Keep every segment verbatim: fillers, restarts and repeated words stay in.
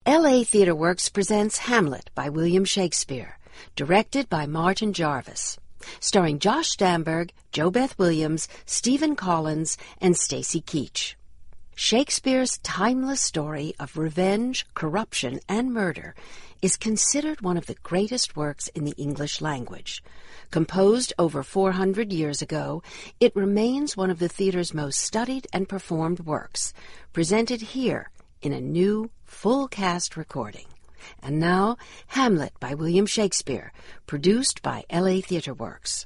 L A Theatre Works presents Hamlet by William Shakespeare, directed by Martin Jarvis, starring Josh Stamberg, JoBeth Williams, Stephen Collins, and Stacy Keach. Shakespeare's timeless story of revenge, corruption, and murder is considered one of the greatest works in the English language. Composed over four hundred years ago, it remains one of the theater's most studied and performed works, presented here in a new, full-cast recording. And now, Hamlet by William Shakespeare, produced by L A Theatre Works.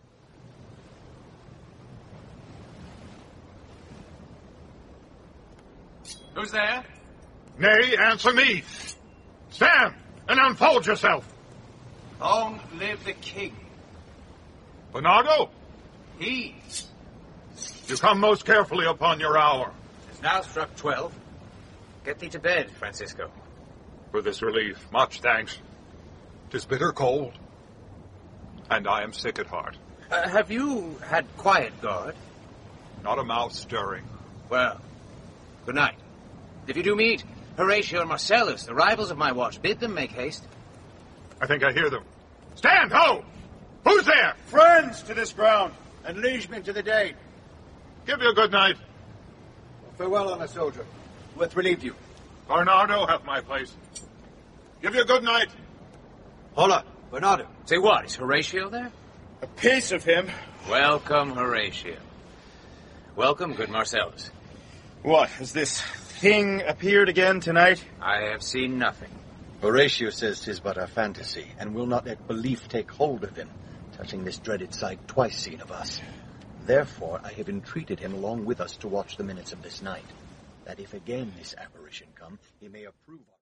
Who's there? Nay, answer me. Stand and unfold yourself. Long live the king. Bernardo, He you come most carefully upon your hour. has now struck twelve. Get thee to bed, Francisco. For this relief, much thanks. 'Tis bitter cold, and I am sick at heart. Uh, have you had quiet guard? Not a mouth stirring. Well, good night. If you do meet Horatio and Marcellus, the rivals of my watch, bid them make haste. I think I hear them. Stand, ho! Who's there? Friends to this ground, and liegemen to the day. Give you a good night. Farewell, honest soldier, who hath relieved you. Bernardo hath my place. Give you a good night. Hola, Bernardo. Say what, is Horatio there? A piece of him. Welcome, Horatio. Welcome, good Marcellus. What, has this thing appeared again tonight? I have seen nothing. Horatio says 'tis but a fantasy, and will not let belief take hold of him, touching this dreaded sight twice seen of us. Therefore I have entreated him along with us to watch the minutes of this night, that if again this apparition come, he may approve of